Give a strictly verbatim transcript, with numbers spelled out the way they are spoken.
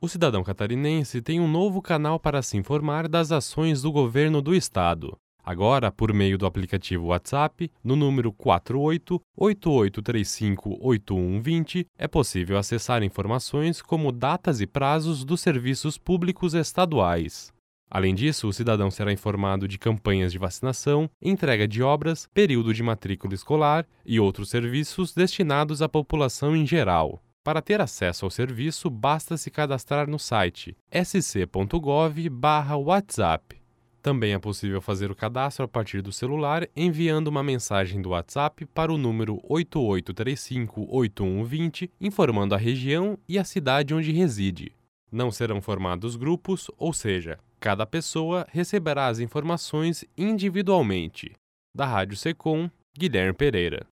O cidadão catarinense tem um novo canal para se informar das ações do governo do estado. Agora, por meio do aplicativo WhatsApp, no número quatro oito oito oito três cinco oito um dois zero, é possível acessar informações como datas e prazos dos serviços públicos estaduais. Além disso, o cidadão será informado de campanhas de vacinação, entrega de obras, período de matrícula escolar e outros serviços destinados à população em geral. Para ter acesso ao serviço, basta se cadastrar no site s c ponto gov barra whatsapp. Também é possível fazer o cadastro a partir do celular enviando uma mensagem do WhatsApp para o número oito oito três cinco oito um dois zero, informando a região e a cidade onde reside. Não serão formados grupos, ou seja, cada pessoa receberá as informações individualmente. Da Rádio Secom, Guilherme Pereira.